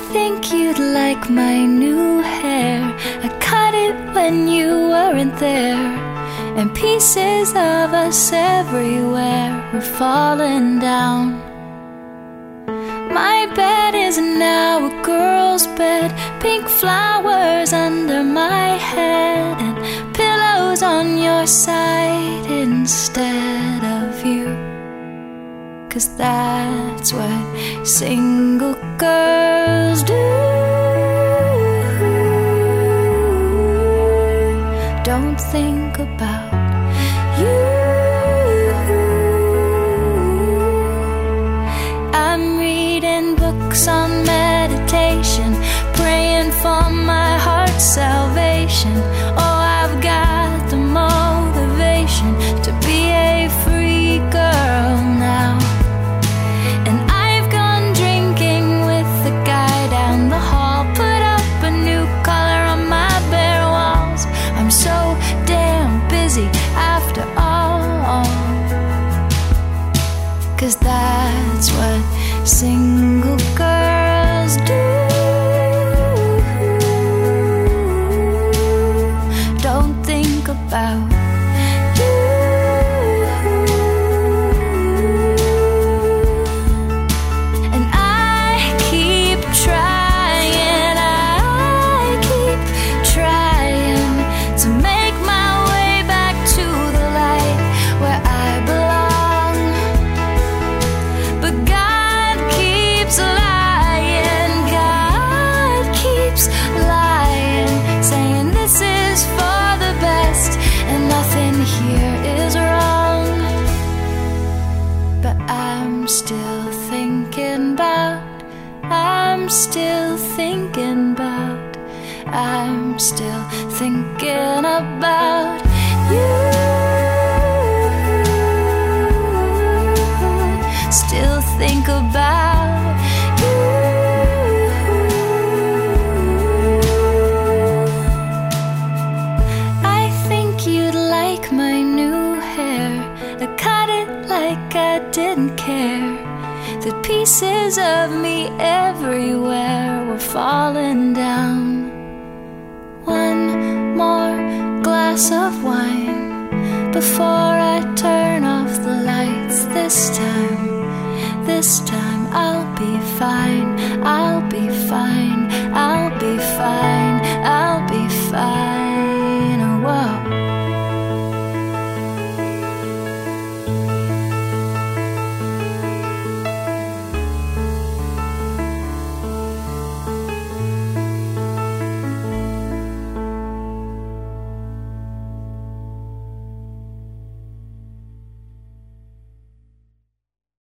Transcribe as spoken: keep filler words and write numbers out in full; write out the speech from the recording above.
think you'd like my new hair. I cut it when you weren't there, and pieces of us everywhere were falling down. My bed is now a girl's bed, pink flowers under my head, and pillows on your side instead of you. 'Cause that's what single girls do. Don't think about you. I'm reading books on meditation, praying for my heart's salvation. Oh, I've got the motivation to be a free girl now. And I've gone drinking with the guy down the hall, put up a new color on my bare walls. I'm so damn busy after all. 'Cause that's what single girls do. Don't think about you. And I keep trying, I keep trying to make my way back to the light where I belong. But God keeps lying, God keeps lying, saying this is for the best and nothing here is wrong. But I'm still thinking about, I'm still thinking about, I'm still thinking about you. Still think about you. I think you'd like my new hair. I cut it like I didn't care that pieces of me